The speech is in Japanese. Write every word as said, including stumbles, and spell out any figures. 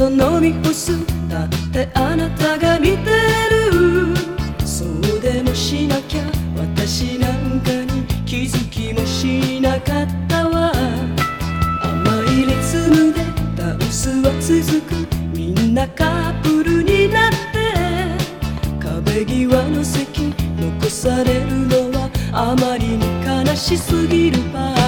と飲み干す。だってあなたが見てる。そうでもしなきゃ私なんかに気づきもしなかったわ。甘いリズムでダンスは続く。みんなカップルになって壁際の席残されるのはあまりに悲しすぎるば。